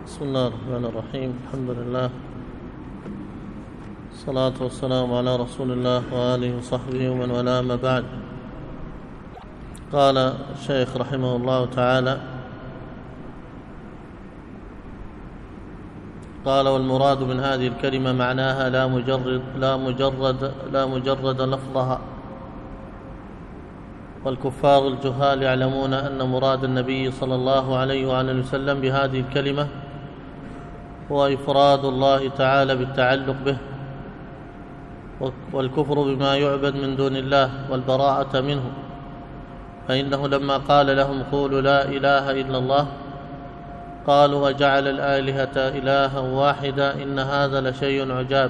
بسم الله الرحمن الرحيم. الحمد لله، الصلاة والسلام على رسول الله وآله وصحبه ومن والاه، ما بعد. قال الشيخ رحمه الله تعالى: قال: والمراد من هذه الكلمة معناها لا مجرد لفظها. والكفار الجهال يعلمون أن مراد النبي صلى الله عليه وآله وسلم بهذه الكلمة هو إفراد الله تعالى بالتعلق به، والكفر بما يعبد من دون الله والبراءة منه. فإنه لما قال لهم: قولوا لا إله إلا الله، قالوا: وجعل الآلهة إلها واحدا إن هذا لشيء عجاب.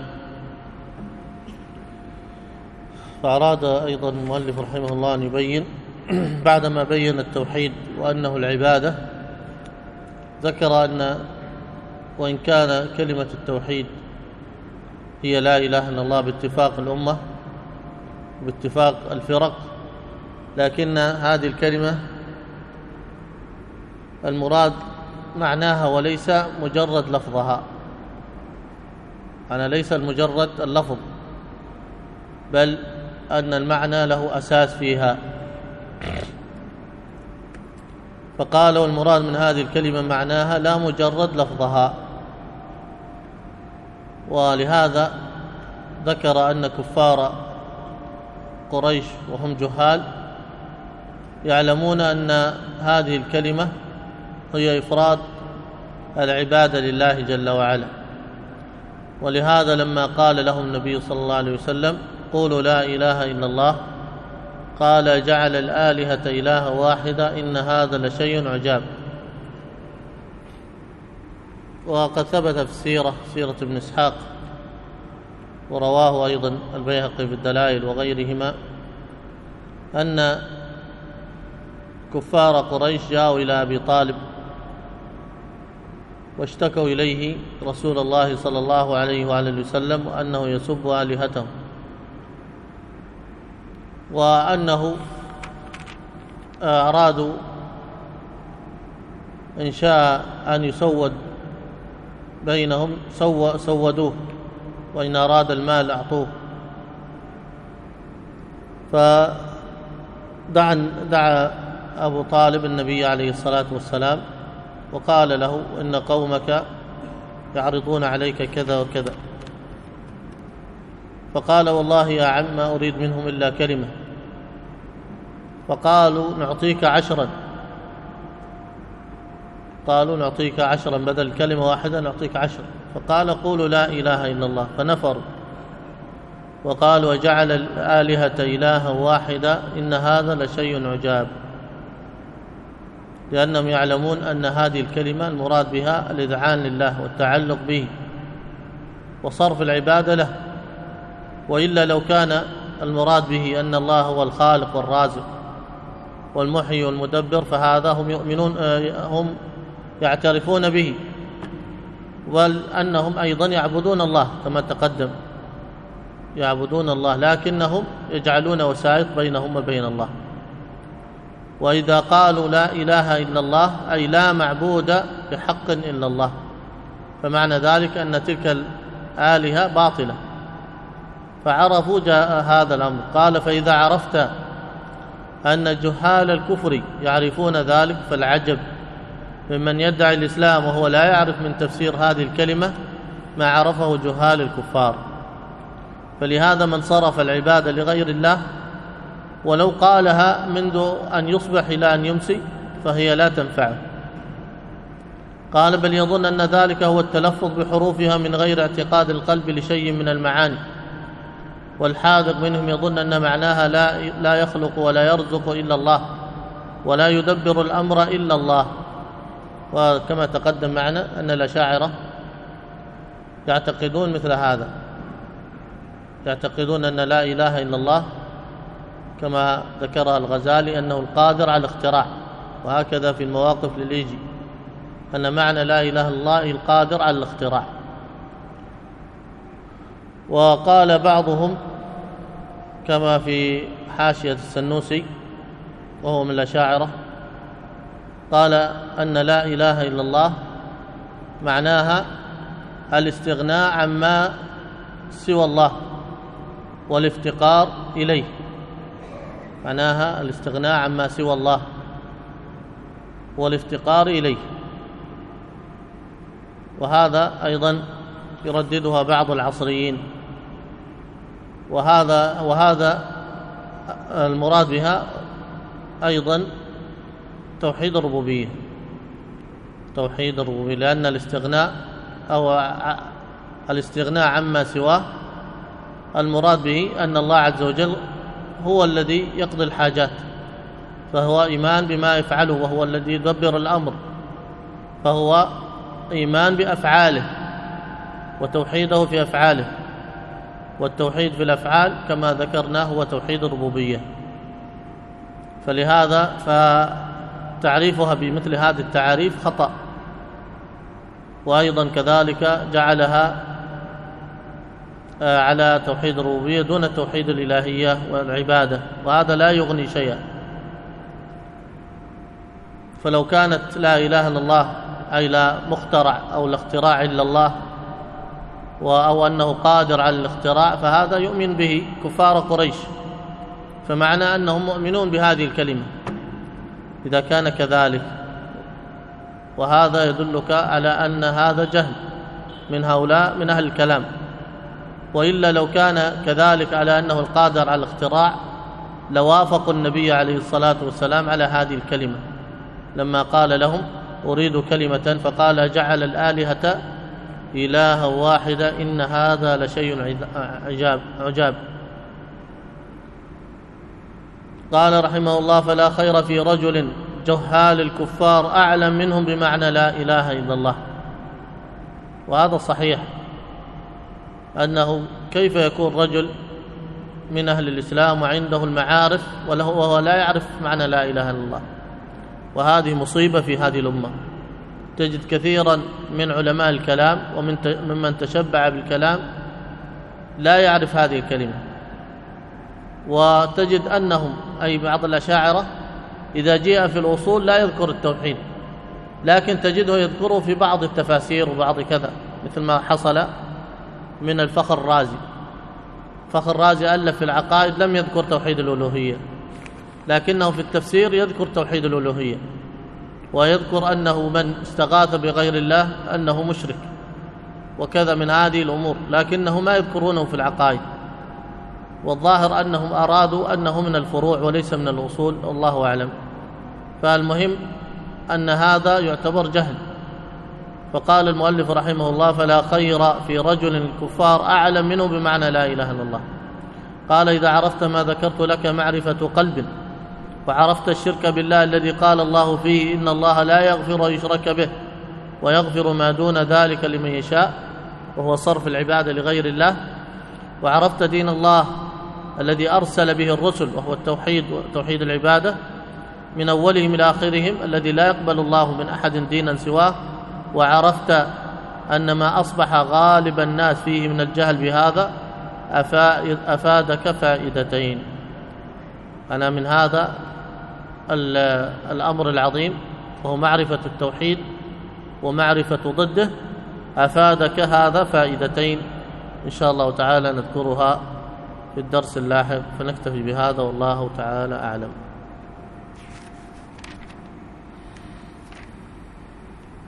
فأراد أيضا المؤلف رحمه الله أن يبين بعدما بين التوحيد وأنه العبادة، ذكر أن وإن كان كلمة التوحيد هي لا إله إلا الله باتفاق الأمة وباتفاق الفرق، لكن هذه الكلمة المراد معناها وليس مجرد لفظها، يعني ليس المجرد اللفظ، بل أن المعنى له أساس فيها. فقال: والمراد من هذه الكلمة معناها لا مجرد لفظها. ولهذا ذكر أن كفار قريش وهم جهال يعلمون أن هذه الكلمة هي إفراد العبادة لله جل وعلا. ولهذا لما قال لهم النبي صلى الله عليه وسلم: قولوا لا إله إلا الله، قال: جعل الآلهة إلها واحدة إن هذا لشيء عجاب. وقد ثبت في سيرة ابن إسحاق، ورواه أيضا البيهقي في الدلائل وغيرهما، أن كفار قريش جاءوا إلى أبي طالب واشتكوا إليه رسول الله صلى الله عليه وآله وسلم وأنه يسب آلهتهم، وأنه أرادوا إن شاء أن يسود بينهم سودوه، وإن أراد المال أعطوه. فدعا أبو طالب النبي عليه الصلاة والسلام وقال له: إن قومك يعرضون عليك كذا وكذا. فقال: والله يا عم ما أريد منهم إلا كلمة. فقالوا: نعطيك 10. قالوا: نعطيك 10 بدل كلمة واحدة، نعطيك 10. فقال: قولوا لا إله إلا الله. فنفروا وقالوا: وجعل الآلهة إلها واحدة إن هذا لشيء عجاب، لأنهم يعلمون أن هذه الكلمة المراد بها الإذعان لله والتعلق به وصرف العبادة له. وإلا لو كان المراد به أن الله هو الخالق والرازق والمحيي والمدبر، فهذا هم يعترفون به، وأنهم أيضا يعبدون الله كما تقدم، يعبدون الله، لكنهم يجعلون وسائط بينهم وبين الله. وإذا قالوا لا إله إلا الله أي لا معبود بحق إلا الله، فمعنى ذلك أن تلك الآلهة باطلة. فعرفوا جاء هذا الأمر. قال: فإذا عرفت أن جهال الكفر يعرفون ذلك، فالعجب ممن يدعي الإسلام وهو لا يعرف من تفسير هذه الكلمة ما عرفه جهال الكفار. فلهذا من صرف العبادة لغير الله ولو قالها منذ أن يصبح إلى أن يمسي فهي لا تنفعه. قال: بل يظن أن ذلك هو التلفظ بحروفها من غير اعتقاد القلب لشيء من المعاني. والحاذق منهم يظن أن معناها لا يخلق ولا يرزق إلا الله ولا يدبر الأمر إلا الله. وكما تقدم معنا أن الأشاعرة يعتقدون مثل هذا، يعتقدون أن لا إله إلا الله كما ذكرها الغزالي أنه القادر على الاختراع، وهكذا في المواقف لليجي أن معنى لا إله إلا الله القادر على الاختراع. وقال بعضهم كما في حاشية السنوسي وهو من الأشاعرة، قال أن لا إله إلا الله معناها الاستغناء عما سوى الله والافتقار إليه، معناها الاستغناء عما سوى الله والافتقار إليه. وهذا أيضا يرددها بعض العصريين، وهذا المراد بها أيضا توحيد الربوبية، توحيد الربوبية، لأن الاستغناء عما سواه المراد به أن الله عز وجل هو الذي يقضي الحاجات، فهو إيمان بما يفعله، وهو الذي يدبر الأمر، فهو إيمان بأفعاله وتوحيده في أفعاله، والتوحيد في الأفعال كما ذكرنا هو توحيد الربوبية. فلهذا فتعريفها بمثل هذه التعاريف خطأ، وأيضا كذلك جعلها على توحيد الربوبية دون توحيد الإلهية والعبادة، وهذا لا يغني شيئا. فلو كانت لا إله إلا الله أي لا مخترع أو لا اختراع إلا الله، أو أنه قادر على الاختراع، فهذا يؤمن به كفار قريش، فمعنى أنهم مؤمنون بهذه الكلمة إذا كان كذلك. وهذا يدلك على أن هذا جهل من هؤلاء من أهل الكلام، وإلا لو كان كذلك على أنه القادر على الاختراع لوافقوا النبي عليه الصلاة والسلام على هذه الكلمة لما قال لهم أريد كلمة، فقال جعل الآلهة إلها واحدة إن هذا لشيء عجاب. قال رحمه الله فلا خير في رجل جهال الكفار أعلم منهم بمعنى لا إله إلا الله. وهذا صحيح، أنه كيف يكون رجل من أهل الإسلام وعنده المعارف وهو لا يعرف معنى لا إله إلا الله؟ وهذه مصيبة في هذه الأمة. تجد كثيرا من علماء الكلام ومن تشبع بالكلام لا يعرف هذه الكلمة، وتجد أنهم أي بعض الأشاعرة إذا جاء في الأصول لا يذكر التوحيد، لكن تجده يذكره في بعض التفاسير وبعض كذا، مثل ما حصل من الفخر الرازي. فخر الرازي ألف في العقائد لم يذكر توحيد الألوهية، لكنه في التفسير يذكر توحيد الألوهية، ويذكر أنه من استغاث بغير الله أنه مشرك وكذا من هذه الأمور، لكنه ما يذكرونه في العقائد. والظاهر أنهم أرادوا أنه من الفروع وليس من الأصول، والله أعلم. فالمهم أن هذا يعتبر جهل. فقال المؤلف رحمه الله فلا خير في رجل الكفار أعلم منه بمعنى لا إله إلا الله. قال إذا عرفت ما ذكرت لك معرفة قلب، وعرفت الشرك بالله الذي قال الله فيه إن الله لا يغفر يشرك به ويغفر ما دون ذلك لمن يشاء، وهو صرف العبادة لغير الله، وعرفت دين الله الذي أرسل به الرسل وهو التوحيد وتوحيد العبادة من أولهم إلى آخرهم الذي لا يقبل الله من أحد دينا سواه، وعرفت أن ما أصبح غالب الناس فيه من الجهل بهذا أفادك فائدتين. أنا من هذا الأمر العظيم وهو معرفة التوحيد ومعرفة ضده أفادك هذا فائدتين إن شاء الله تعالى نذكرها في الدرس اللاحق، فنكتفي بهذا والله تعالى أعلم.